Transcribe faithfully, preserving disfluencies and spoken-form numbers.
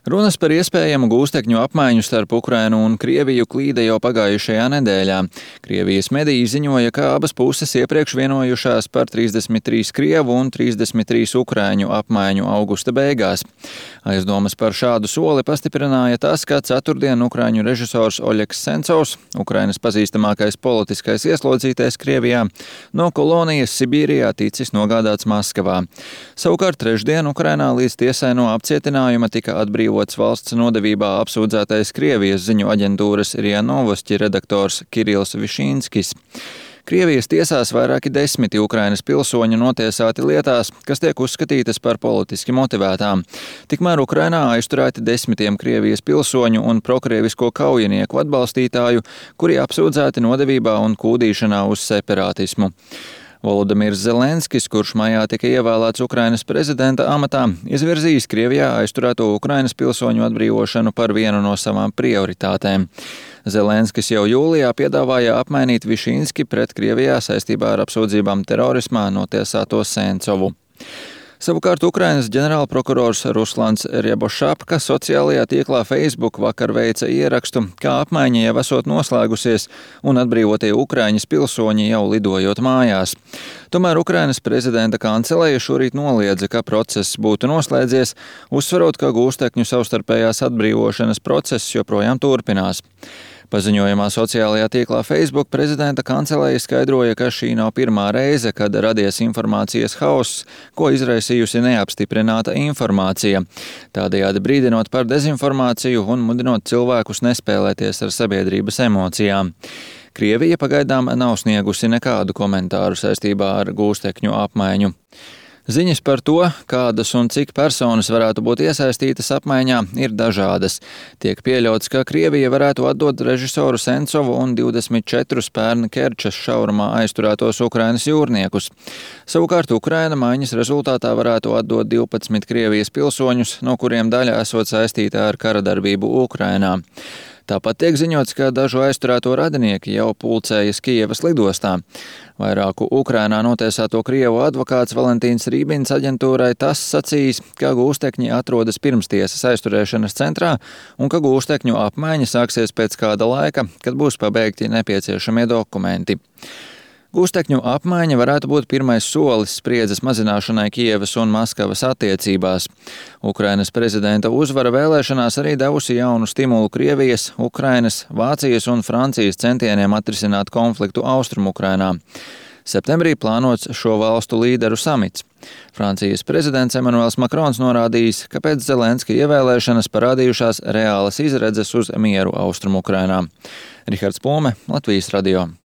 Runas par iespējamu gūstekņu apmaiņu starp Ukrainu un Krieviju klīda jau pagājušajā nedēļā. Krievijas mediji ziņoja, ka abas puses iepriekš vienojušās par trīsdesmit trīs krievu un trīsdesmit trīs ukrāņu apmaiņu augusta beigās. Aizdomas par šādu soli pastiprināja tas, ka ceturtdien ukrāņu režisors Oļegs Sencovs, Ukrainas pazīstamākais politiskais ieslodzītais Krievijā, no kolonijas Sibīrijā ticis nogādāts Maskavā. Savukārt trešdien Ukrainā līdz tiesai no apcietinājuma tika atbrīvots valsts nodevībā apsūdzētais Krievijas ziņu aģentūras RIA Novosti redaktors Kirills Višinskis. Krievijas tiesās vairāki desmiti Ukrainas pilsoņu notiesāti lietās, kas tiek uzskatītas par politiski motivētām. Tikmēr Ukrainā aizturēti desmitiem Krievijas pilsoņu un prokrievisko kaujinieku atbalstītāju, kuri apsūdzēti nodevībā un kūdīšanā uz separātismu. Volodimirs Zelenskis, kurš maijā tika ievēlēts Ukrainas prezidenta amatā, izvirzījis Krievijā aizturēto Ukrainas pilsoņu atbrīvošanu par vienu no savām prioritātēm. Zelenskis jau jūlijā piedāvāja apmainīt Višinski pret Krievijā saistībā ar apsūdzībām terorismā notiesāto Sencovu. Savukārt Ukrainas ģenerālprokurors Ruslans Rjabošapka sociālajā tīklā Facebook vakar veica ierakstu, kā apmaiņa jau esot noslēgusies un atbrīvotie Ukraiņas pilsoņi jau lidojot mājās. Tomēr Ukrainas prezidenta kanceleja šorīt noliedza, ka process būtu noslēdzies, uzsverot, ka gūstekņu savstarpējās atbrīvošanas process joprojām turpinās. Paziņojumā sociālajā tīklā Facebook prezidenta kanceleja skaidroja, ka šī nav pirmā reize, kad radies informācijas hauss, ko izraisījusi neapstiprināta informācija, tādējādi brīdinot par dezinformāciju un mudinot cilvēkus nespēlēties ar sabiedrības emocijām. Krievija pagaidām nav sniegusi nekādu komentāru saistībā ar gūstekņu apmaiņu. Ziņas par to, kādas un cik personas varētu būt iesaistītas apmaiņā, ir dažādas. Tiek pieļauts, ka Krievija varētu atdot režisoru Sencovu un divdesmit četrus pērn Kerčas šaurumā aizturētos Ukrainas jūrniekus. Savukārt Ukraina maiņas rezultātā varētu atdot divpadsmit Krievijas pilsoņus, no kuriem daļa esot saistīta ar karadarbību Ukrainā. Tāpat tiek ziņots, ka dažu aizturēto radinieki jau pulcējas Kijevas lidostā. Vairāku Ukrainā notiesāto Krievu advokāts Valentīns Rībins aģentūrai tas sacījis, ka gūstekņi atrodas pirmstiesas aizturēšanas centrā un ka gūstekņu apmaiņa sāksies pēc kāda laika, kad būs pabeigti nepieciešamie dokumenti. Gūstekņu apmaiņa varētu būt pirmais solis spriedzes mazināšanai Kijevas un Maskavas attiecībās. Ukrainas prezidenta uzvara vēlēšanās arī devusi jaunu stimulu Krievijas, Ukrainas, Vācijas un Francijas centieniem atrisināt konfliktu Austrumu-Ukrainā. Septembrī plānots šo valstu līderu samits. Francijas prezidents Emanuels Makrons norādījis, ka pēc Zelenska ievēlēšanas parādījušās reālas izredzes uz mieru Austrumu-Ukrainā. Rihards Plome, Latvijas radio.